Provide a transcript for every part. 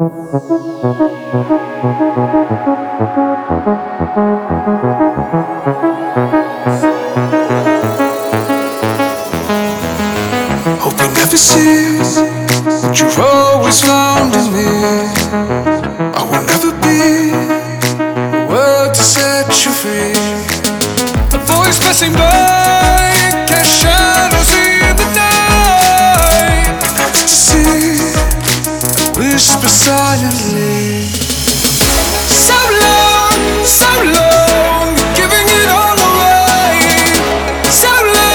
Hope you never see what you've always found in me. I will never be the word to set you free. A voice passing by, cast shadows in the night. Ecstasy, whisper silently. So long, giving it all away. So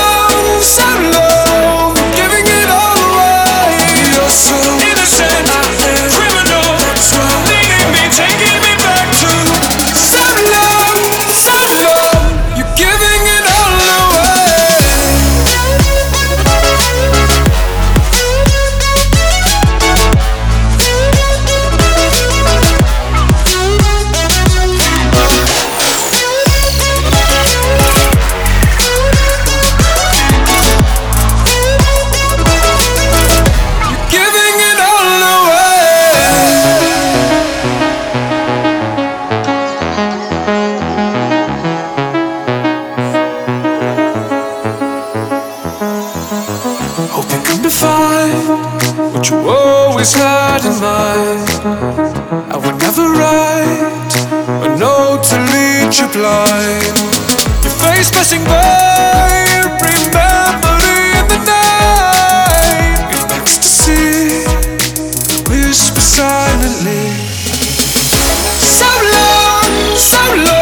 long, giving it all away. You're so innocent, criminal, leading me, taking me back to so long, you're giving it all away. Giving it all away. Hope you come to find what you always had in mind. I would never write a note to lead you blind. Your face passing by, remembered in the night. In ecstasy, whisper silently. So long,